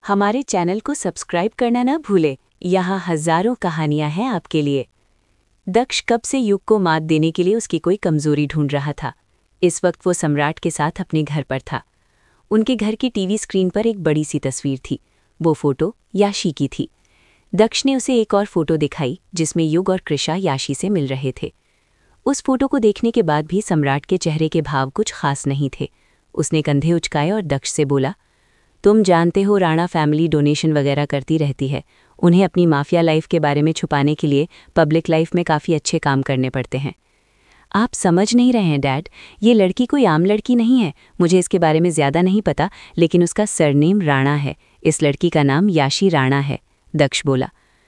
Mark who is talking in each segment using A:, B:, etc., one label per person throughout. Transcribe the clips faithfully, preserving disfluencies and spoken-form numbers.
A: हमारे चैनल को सब्सक्राइब करना न भूलें। यहाँ हजारों कहानियां हैं आपके लिए। दक्ष कब से युग को मात देने के लिए उसकी कोई कमजोरी ढूंढ रहा था। इस वक्त वो सम्राट के साथ अपने घर पर था। उनके घर की टीवी स्क्रीन पर एक बड़ी सी तस्वीर थी। वो फोटो याशी की थी। दक्ष ने उसे एक और फोटो दिखाई जिसमें युग और कृषा याशी से मिल रहे थे। उस फोटो को देखने के बाद भी सम्राट के चेहरे के भाव कुछ खास नहीं थे। उसने कंधे उचकाए और दक्ष से बोला, तुम जानते हो राणा फैमिली डोनेशन वगैरह करती रहती है। उन्हें अपनी माफिया लाइफ के बारे में छुपाने के लिए पब्लिक लाइफ में काफ़ी अच्छे काम करने पड़ते हैं। आप समझ नहीं रहे हैं डैड, ये लड़की कोई आम लड़की नहीं है। मुझे इसके बारे में ज़्यादा नहीं पता, लेकिन उसका सरनेम राणा है। इस लड़की का नाम याशी राणा है। दक्ष बोला,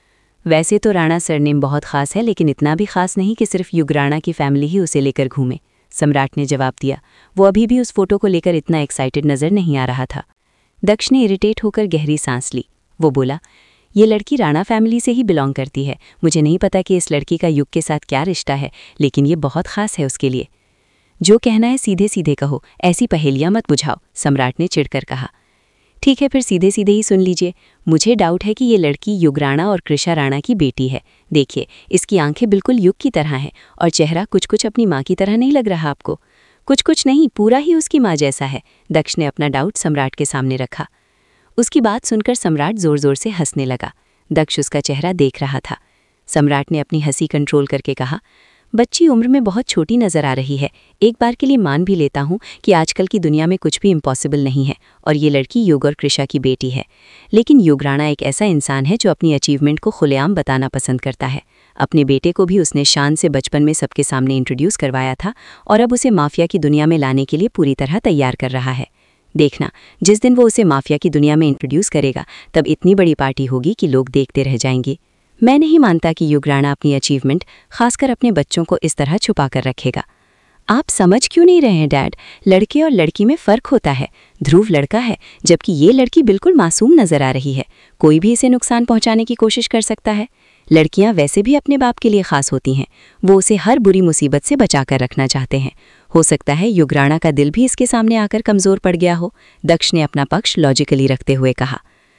A: वैसे तो राणा सरनेम बहुत ख़ास है, लेकिन इतना भी ख़ास नहीं कि सिर्फ युग राणा की फैमिली ही उसे लेकर घूमे। सम्राट ने जवाब दिया। वो अभी भी उस फोटो को लेकर इतना एक्साइटेड नज़र नहीं आ रहा था। दक्ष ने इरिटेट होकर गहरी सांस ली। वो बोला, ये लड़की राणा फैमिली से ही बिलोंग करती है। मुझे नहीं पता कि इस लड़की का युग के साथ क्या रिश्ता है, लेकिन ये बहुत ख़ास है उसके लिए। जो कहना है सीधे सीधे कहो, ऐसी पहेलियाँ मत बुझाओ, सम्राट ने चिढ़कर कहा। ठीक है, फिर सीधे सीधे ही सुन लीजिए। मुझे डाउट है कि ये लड़की युग राणा और कृषा राणा की बेटी है। देखिए, इसकी आंखें बिल्कुल युग की तरह हैं और चेहरा कुछ कुछ अपनी माँ की तरह नहीं लग रहा आपको? कुछ कुछ नहीं, पूरा ही उसकी माँ जैसा है। दक्ष ने अपना डाउट सम्राट के सामने रखा। उसकी बात सुनकर सम्राट जोर जोर से हंसने लगा। दक्ष उसका चेहरा देख रहा था। सम्राट ने अपनी हंसी कंट्रोल करके कहा, बच्ची उम्र में बहुत छोटी नज़र आ रही है। एक बार के लिए मान भी लेता हूँ कि आजकल की दुनिया में कुछ भी इम्पॉसिबल नहीं है और ये लड़की युग और कृषा की बेटी है। लेकिन युग राणा एक ऐसा इंसान है जो अपनी अचीवमेंट को खुलेआम बताना पसंद करता है। अपने बेटे को भी उसने शान से बचपन में सबके सामने इंट्रोड्यूस करवाया था और अब उसे माफिया की दुनिया में लाने के लिए पूरी तरह तैयार कर रहा है। देखना, जिस दिन वो उसे माफिया की दुनिया में इंट्रोड्यूस करेगा, तब इतनी बड़ी पार्टी होगी कि लोग देखते रह जाएंगे। मैं नहीं मानता कि युग राणा अपनी अचीवमेंट, खासकर अपने बच्चों को, इस तरह छुपा कर रखेगा। आप समझ क्यों नहीं रहे हैं डैड? लड़के और लड़की में फ़र्क होता है। ध्रुव लड़का है, जबकि ये लड़की बिल्कुल मासूम नज़र आ रही है। कोई भी इसे नुकसान पहुंचाने की कोशिश कर सकता है। लड़कियां वैसे भी अपने बाप के लिए खास होती हैं। वो उसे हर बुरी मुसीबत से बचाकर रखना चाहते हैं। हो सकता है युग राणा का दिल भी इसके सामने आकर कमज़ोर पड़ गया हो। दक्ष ने अपना पक्ष लॉजिकली रखते हुए कहा,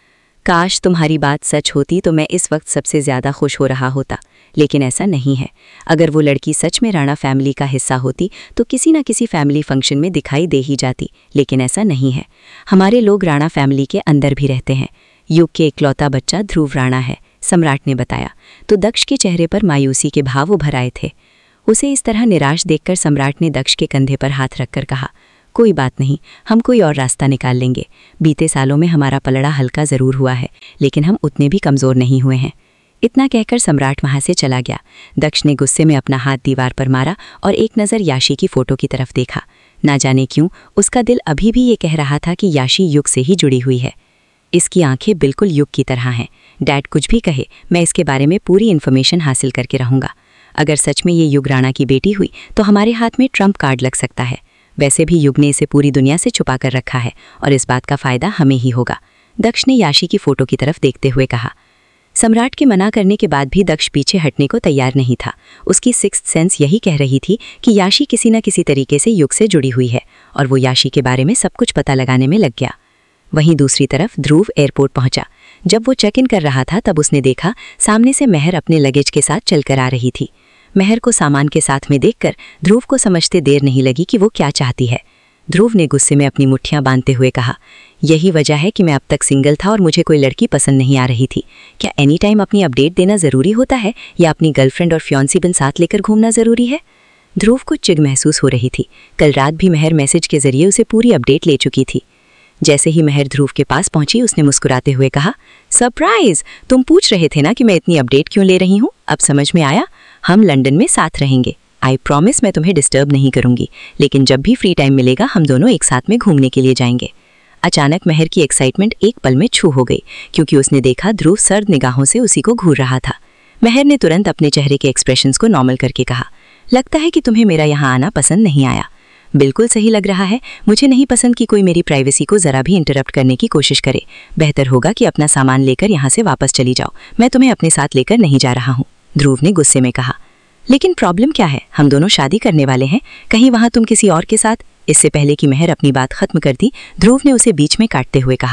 A: काश तुम्हारी बात सच होती तो मैं इस वक्त सबसे ज़्यादा खुश हो रहा होता, लेकिन ऐसा नहीं है। अगर वो लड़की सच में राणा फैमिली का हिस्सा होती तो किसी न किसी फैमिली फंक्शन में दिखाई दे ही जाती, लेकिन ऐसा नहीं है। हमारे लोग राणा फैमिली के अंदर भी रहते हैं। युग के इकलौता बच्चा ध्रुव राणा है, सम्राट ने बताया। तो दक्ष के चेहरे पर मायूसी के भाव उभर आए थे। उसे इस तरह निराश देखकर सम्राट ने दक्ष के कंधे पर हाथ रखकर कहा, कोई बात नहीं, हम कोई और रास्ता निकाल लेंगे। बीते सालों में हमारा पलड़ा हल्का ज़रूर हुआ है, लेकिन हम उतने भी कमज़ोर नहीं हुए हैं। इतना कहकर सम्राट वहाँ से चला गया। दक्ष ने गुस्से में अपना हाथ दीवार पर मारा और एक नज़र याशी की फ़ोटो की तरफ देखा। ना जाने क्यों उसका दिल अभी भी ये कह रहा था कि याशी युग से ही जुड़ी हुई है। इसकी आंखें बिल्कुल युग की तरह हैं। डैड कुछ भी कहे, मैं इसके बारे में पूरी इन्फॉर्मेशन हासिल करके रहूँगा। अगर सच में ये युग राणा की बेटी हुई तो हमारे हाथ में ट्रम्प कार्ड लग सकता है। वैसे भी युग ने इसे पूरी दुनिया से छुपा कर रखा है और इस बात का फ़ायदा हमें ही होगा। दक्ष ने याशी की फ़ोटो की तरफ देखते हुए कहा। सम्राट के मना करने के बाद भी दक्ष पीछे हटने को तैयार नहीं था। उसकी सिक्स्थ सेंस यही कह रही थी कि याशी किसी न किसी तरीके से युग से जुड़ी हुई है और वो याशी के बारे में सब कुछ पता लगाने में लग गया। वहीं दूसरी तरफ ध्रुव एयरपोर्ट पहुंचा। जब वो चेक इन कर रहा था तब उसने देखा सामने से महर अपने लगेज के साथ चलकर आ रही थी। महर को सामान के साथ में देखकर ध्रुव को समझते देर नहीं लगी कि वो क्या चाहती है। ध्रुव ने गुस्से में अपनी मुट्ठियां बांधते हुए कहा, यही वजह है कि मैं अब तक सिंगल था और मुझे कोई लड़की पसंद नहीं आ रही थी। क्या एनी टाइम अपनी अपडेट देना ज़रूरी होता है या अपनी गर्लफ्रेंड और फ्योंसी बन साथ लेकर घूमना ज़रूरी है? ध्रुव को चिढ़ महसूस हो रही थी। कल रात भी महर मैसेज के जरिए उसे पूरी अपडेट ले चुकी थी। जैसे ही महर ध्रुव के पास पहुंची, उसने मुस्कुराते हुए कहा, सरप्राइज, तुम पूछ रहे थे ना कि मैं इतनी अपडेट क्यों ले रही हूँ? अब समझ में आया। हम लंदन में साथ रहेंगे। आई प्रॉमिस मैं तुम्हें डिस्टर्ब नहीं करूंगी, लेकिन जब भी फ्री टाइम मिलेगा हम दोनों एक साथ में घूमने के लिए जाएंगे। अचानक महर की एक्साइटमेंट एक पल में छू हो गई, क्योंकि उसने देखा ध्रुव सर्द निगाहों से उसी को घूर रहा था। महर ने तुरंत अपने चेहरे के एक्सप्रेशंस को नॉर्मल करके कहा, लगता है कि तुम्हें मेरा यहाँ आना पसंद नहीं आया। बिल्कुल सही लग रहा है। मुझे नहीं पसंद कि कोई मेरी प्राइवेसी को ज़रा भी इंटरप्ट करने की कोशिश करे। बेहतर होगा कि अपना सामान लेकर यहाँ से वापस चली जाओ। मैं तुम्हें अपने साथ लेकर नहीं जा रहा हूँ, ध्रुव ने गुस्से में कहा। लेकिन प्रॉब्लम क्या है? हम दोनों शादी करने वाले हैं। कहीं वहाँ तुम किसी और के साथ? इससे पहले कि महर अपनी बात खत्म कर दी, ध्रुव ने उसे बीच में काटते हुए कहा,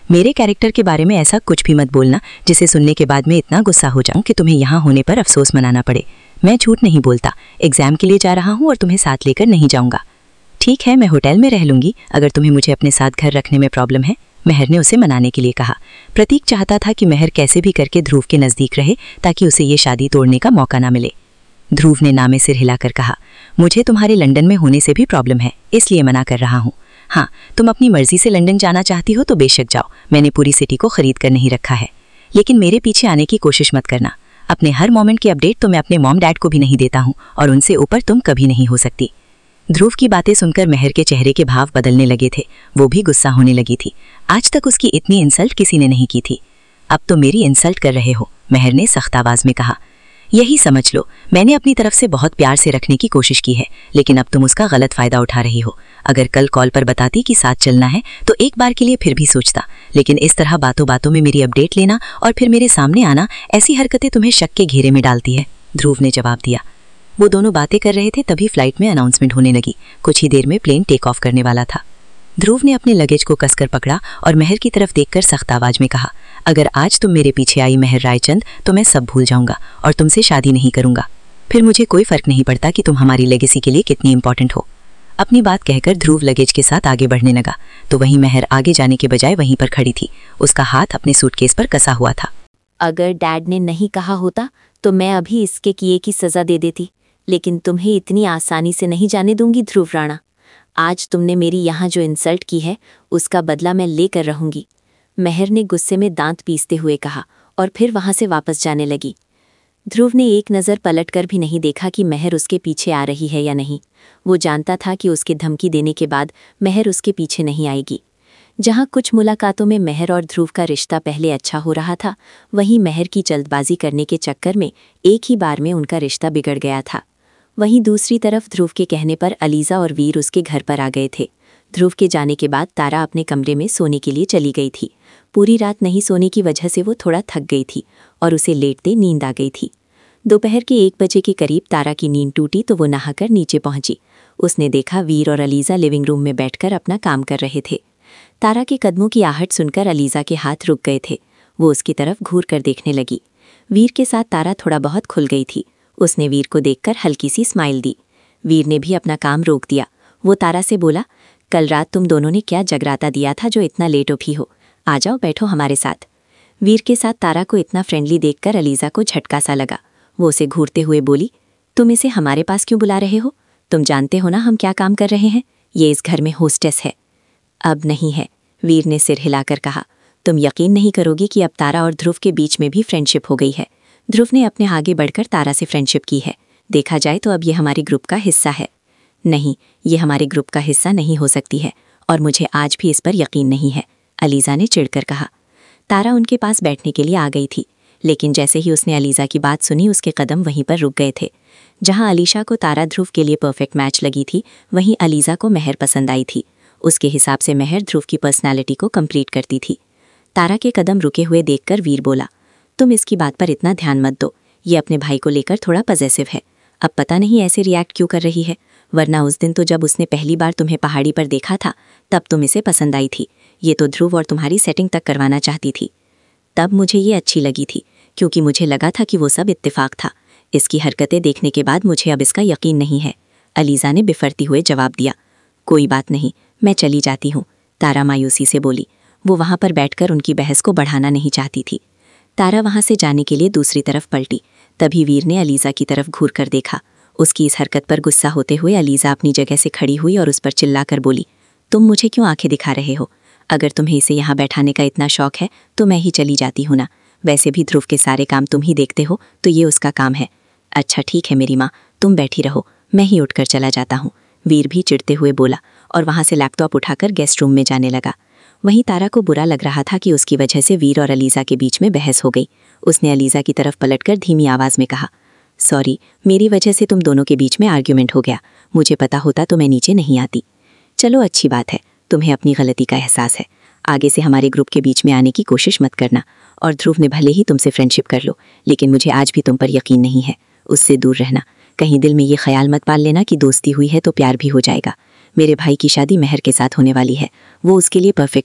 B: मेरे कैरेक्टर के बारे में ऐसा कुछ भी मत बोलना जिसे सुनने के बाद मैं इतना गुस्सा हो जाऊं कि तुम्हें यहाँ होने पर अफसोस मनाना पड़े। मैं झूठ नहीं बोलता, एग्जाम के लिए जा रहा हूँ और तुम्हें साथ लेकर नहीं जाऊँगा। ठीक है, मैं होटल में रह लूँगी अगर तुम्हें मुझे अपने साथ घर रखने में प्रॉब्लम है, मेहर ने उसे मनाने के लिए कहा। प्रतीक चाहता था कि मेहर कैसे भी करके ध्रुव के नज़दीक रहे ताकि उसे ये शादी तोड़ने का मौका ना मिले। ध्रुव ने ना में सिर हिलाकर कहा, मुझे तुम्हारे लंदन में होने से भी प्रॉब्लम है, इसलिए मना कर रहा हूँ। हाँ, तुम अपनी मर्जी से लंदन जाना चाहती हो तो बेशक जाओ, मैंने पूरी सिटी को खरीद कर नहीं रखा है, लेकिन मेरे पीछे आने की कोशिश मत करना। अपने हर मोमेंट की अपडेट तो मैं अपने मॉम डैड को भी नहीं देता हूँ और उनसे ऊपर तुम कभी नहीं हो सकती। ध्रुव की बातें सुनकर मेहर के चेहरे के भाव बदलने लगे थे। वो भी गुस्सा होने लगी थी। आज तक उसकी इतनी इंसल्ट किसी ने नहीं की थी। अब तो मेरी इंसल्ट कर रहे हो, मेहर ने सख्त आवाज में कहा। यही समझ लो, मैंने अपनी तरफ से बहुत प्यार से रखने की कोशिश की है, लेकिन अब तुम उसका गलत फायदा उठा रही हो। अगर कल कॉल पर बताती कि साथ चलना है तो एक बार के लिए फिर भी सोचता, लेकिन इस तरह बातों बातों में मेरी अपडेट लेना और फिर मेरे सामने आना, ऐसी हरकतें तुम्हें शक के घेरे में डालती है, ध्रुव ने जवाब दिया। वो दोनों बातें कर रहे थे तभी फ्लाइट में अनाउंसमेंट होने लगी। कुछ ही देर में प्लेन टेक ऑफ करने वाला था। ध्रुव ने अपने लगेज को कसकर पकड़ा और मेहर की तरफ देखकर सख्त आवाज में कहा, अगर आज तुम मेरे पीछे आई मेहर रायचंद तो मैं सब भूल जाऊंगा और तुमसे शादी नहीं करूंगा। फिर मुझे कोई फर्क नहीं पड़ता कि तुम हमारी लेगेसी के लिए कितनी इंपॉर्टेंट हो। अपनी बात कहकर ध्रुव लगेज के साथ आगे बढ़ने लगा तो वहीं मेहर आगे जाने के बजाय वहीं पर खड़ी थी। उसका हाथ अपने सूटकेस पर कसा हुआ था।
A: अगर डैड ने नहीं कहा होता तो मैं अभी इसके किए की सजा दे देती, लेकिन तुम्हें इतनी आसानी से नहीं जाने दूंगी ध्रुव राणा। आज तुमने मेरी यहाँ जो इंसल्ट की है उसका बदला मैं लेकर रहूंगी, मेहर ने गुस्से में दांत पीसते हुए कहा और फिर वहां से वापस जाने लगी। ध्रुव ने एक नज़र पलटकर भी नहीं देखा कि मेहर उसके पीछे आ रही है या नहीं। वो जानता था कि उसके धमकी देने के बाद मेहर उसके पीछे नहीं आएगी। जहाँ कुछ मुलाकातों में मेहर और ध्रुव का रिश्ता पहले अच्छा हो रहा था, वहीं मेहर की जल्दबाजी करने के चक्कर में एक ही बार में उनका रिश्ता बिगड़ गया था। वहीं दूसरी तरफ ध्रुव के कहने पर अलीज़ा और वीर उसके घर पर आ गए थे। ध्रुव के जाने के बाद तारा अपने कमरे में सोने के लिए चली गई थी। पूरी रात नहीं सोने की वजह से वो थोड़ा थक गई थी और उसे लेटते नींद आ गई थी। दोपहर के एक बजे के करीब तारा की नींद टूटी तो वो नहाकर नीचे पहुंची। उसने देखा वीर और अलीज़ा लिविंग रूम में बैठकर अपना काम कर रहे थे। तारा के कदमों की आहट सुनकर अलीज़ा के हाथ रुक गए थे। वो उसकी तरफ घूर कर देखने लगी। वीर के साथ तारा थोड़ा बहुत खुल गई थी। उसने वीर को देखकर हल्की सी स्माइल दी। वीर ने भी अपना काम रोक दिया। वो तारा से बोला, कल रात तुम दोनों ने क्या जगराता दिया था जो इतना लेट उठी हो? आ जाओ, बैठो हमारे साथ। वीर के साथ तारा को इतना फ्रेंडली देखकर अलीज़ा को झटका सा लगा। वो उसे घूरते हुए बोली, तुम इसे हमारे पास क्यों बुला रहे हो? तुम जानते हो ना हम क्या काम कर रहे हैं? ये इस घर में होस्टेस है। अब नहीं है, वीर ने सिर हिलाकर कहा। तुम यकीन नहीं करोगी कि अब तारा और ध्रुव के बीच में भी फ्रेंडशिप हो गई है। ध्रुव ने अपने आगे बढ़कर तारा से फ्रेंडशिप की है। देखा जाए तो अब ये हमारे ग्रुप का हिस्सा है। नहीं, ये हमारे ग्रुप का हिस्सा नहीं हो सकती है और मुझे आज भी इस पर यकीन नहीं है, अलीज़ा ने चिढ़कर कहा। तारा उनके पास बैठने के लिए आ गई थी, लेकिन जैसे ही उसने अलीज़ा की बात सुनी उसके कदम वहीं पर रुक गए थे। जहां अलीशा को तारा ध्रुव के लिए परफेक्ट मैच लगी थी, वहीं अलीज़ा को मेहर पसंद आई थी। उसके हिसाब से मेहर ध्रुव की पर्सनैलिटी को कंप्लीट करती थी। तारा के कदम रुके हुए देखकर वीर बोला, तुम इसकी बात पर इतना ध्यान मत दो, ये अपने भाई को लेकर थोड़ा पजेसिव है। अब पता नहीं ऐसे रिएक्ट क्यों कर रही है, वरना उस दिन तो जब उसने पहली बार तुम्हें पहाड़ी पर देखा था तब तुम इसे पसंद आई थी। ये तो ध्रुव और तुम्हारी सेटिंग तक करवाना चाहती थी। तब मुझे ये अच्छी लगी थी क्योंकि मुझे लगा था कि वो सब इत्तेफाक था। इसकी हरकतें देखने के बाद मुझे अब इसका यकीन नहीं है, अलीज़ा ने बिफरती हुए जवाब दिया। कोई बात नहीं, मैं चली जाती हूँ, तारा मायूसी से बोली। वो वहाँ पर बैठकर उनकी बहस को बढ़ाना नहीं चाहती थी। तारा वहाँ से जाने के लिए दूसरी तरफ पलटी। तभी वीर ने अलीज़ा की तरफ घूर कर देखा। उसकी इस हरकत पर गुस्सा होते हुए अलीज़ा अपनी जगह से खड़ी हुई और उस पर चिल्लाकर बोली, तुम मुझे क्यों आंखें दिखा रहे हो? अगर तुम्हें इसे यहाँ बैठाने का इतना शौक है तो मैं ही चली जाती हूँ ना। वैसे भी ध्रुव के सारे काम तुम ही देखते हो तो ये उसका काम है। अच्छा ठीक है मेरी माँ, तुम बैठी रहो, मैं ही उठकर चला जाता हूँ, वीर भी चिढ़ते हुए बोला और वहाँ से लैपटॉप उठाकर गेस्ट रूम में जाने लगा। वहीं तारा को बुरा लग रहा था कि उसकी वजह से वीर और अलीज़ा के बीच में बहस हो गई। उसने अलीज़ा की तरफ पलटकर धीमी आवाज़ में कहा, सॉरी, मेरी वजह से तुम दोनों के बीच में आर्ग्यूमेंट हो गया। मुझे पता होता तो मैं नीचे नहीं आती। चलो अच्छी बात है, तुम्हें अपनी गलती का एहसास है। आगे से हमारे ग्रुप के बीच में आने की कोशिश मत करना। और ध्रुव ने भले ही तुमसे फ्रेंडशिप कर लो, लेकिन मुझे आज भी तुम पर यकीन नहीं है। उससे दूर रहना। कहीं दिल में ये ख्याल मत पाल लेना कि दोस्ती हुई है तो प्यार भी हो जाएगा। मेरे भाई की शादी मेहर के साथ होने वाली है, वो उसके लिए परफेक्ट है।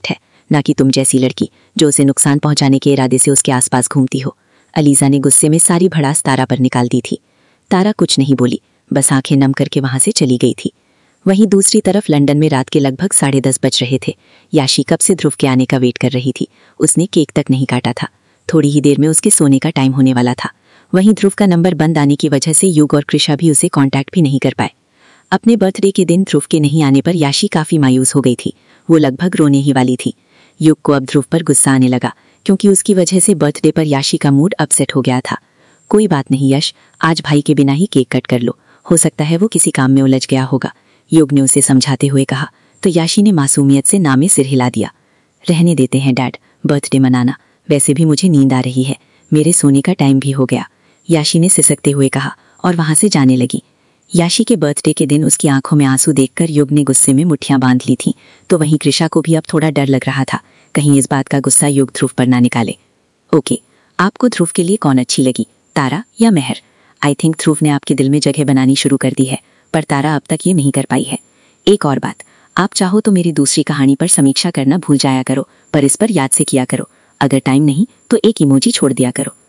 B: ना कि तुम जैसी लड़की जो उसे नुकसान पहुंचाने के इरादे से उसके आसपास घूमती हो। अलीज़ा ने गुस्से में सारी भड़ास तारा पर निकाल दी थी। तारा कुछ नहीं बोली, बस आंखें नम करके वहां से चली गई थी। वहीं दूसरी तरफ लंदन में रात के लगभग साढ़े दस बज रहे थे। याशी कब से ध्रुव के आने का वेट कर रही थी। उसने केक तक नहीं काटा था। थोड़ी ही देर में उसके सोने का टाइम होने वाला था। वहीं ध्रुव का नंबर बंद आने की वजह से युग और कृषा भी उसे कांटेक्ट भी नहीं कर पाए। अपने बर्थडे के दिन ध्रुव के नहीं आने पर याशी काफी मायूस हो गई थी। वो लगभग रोने ही वाली थी। युग को अब ध्रुव पर गुस्सा आने लगा, क्योंकि उसकी वजह से बर्थडे पर याशी का मूड अपसेट हो गया था। कोई बात नहीं यश, आज भाई के बिना ही केक कट कर लो, हो सकता है वो किसी काम में उलझ गया होगा, युग ने उसे समझाते हुए कहा। तो याशी ने मासूमियत से ना में सिर हिला दिया। रहने देते हैं डैड, बर्थडे मनाना, वैसे भी मुझे नींद आ रही है, मेरे सोने का टाइम भी हो गया, याशी ने सिसकते हुए कहा और वहां से जाने लगी। याशी के बर्थडे के दिन उसकी आंखों में आंसू देखकर युग ने गुस्से में मुट्ठियां बांध ली थीं, तो वहीं कृषा को भी अब थोड़ा डर लग रहा था, कहीं इस बात का गुस्सा युग ध्रुव पर ना निकाले। ओके, आपको ध्रुव के लिए कौन अच्छी लगी, तारा या मेहर? आई थिंक ध्रुव ने आपके दिल में जगह बनानी शुरू कर दी है, पर तारा अब तक ये नहीं कर पाई है। एक और बात, आप चाहो तो मेरी दूसरी कहानी पर समीक्षा करना भूल जाया करो, पर इस पर याद से किया करो। अगर टाइम नहीं तो एक इमोजी छोड़ दिया करो।